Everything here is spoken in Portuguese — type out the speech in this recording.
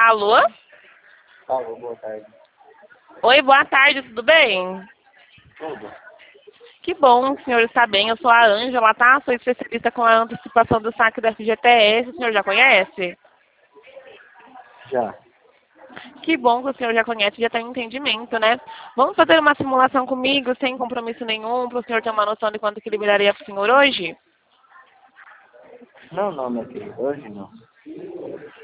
Alô? Alô, boa tarde. Oi, boa tarde, tudo bem? Tudo? Que bom, o senhor está bem. Eu sou a Ângela, tá? Sou especialista com a antecipação do saque da FGTS. O senhor já conhece? Já. Que bom que o senhor já conhece, já tem entendimento, né? Vamos fazer uma simulação comigo, sem compromisso nenhum, para o senhor ter uma noção de quanto que liberaria para o senhor hoje? Não, meu querido. Hoje não.